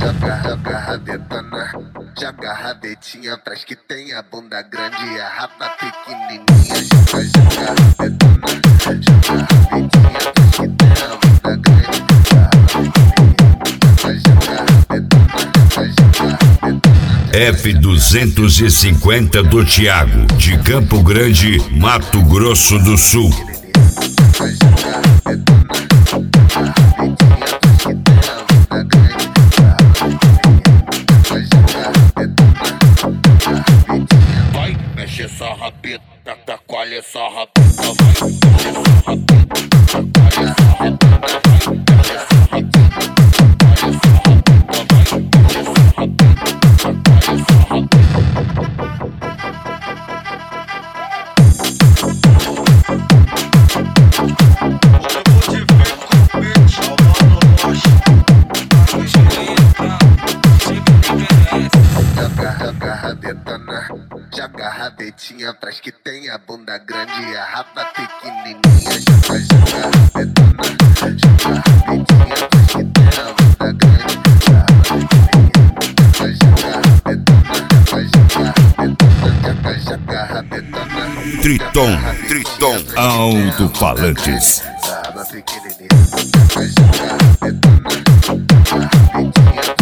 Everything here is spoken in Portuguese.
Joga rabetona, joga rabetinha pras que tem a bunda grande e a raba pequenininha. Joga rabetona, joga rabetinha pras que tem a bunda grande e a raba pequenininha. Joga rabetona, joga rabetona. F250 do Thiago, de Campo Grande, Mato Grosso do Sul. Vai, mexe essa rabeta, chacoalha essa rabeta, vai, mexe essa rabeta, chacoalha essa rabeta, vai, mexe essa rabeta, chacoalha essa rabeta, vai, mexe essa rabeta, chacoalha essa rabeta. Joga rabetona, joga rabetinha pras que tem a bunda grande e a raba pequenininha. Joga rabetona, joga rabetinha pras que tem a bunda grande e a raba pequenininha. Joga rabetona, joga rabetona. Triton Alto-Falantes. Raba pequenininha. Joga rabetona, joga rabetinha.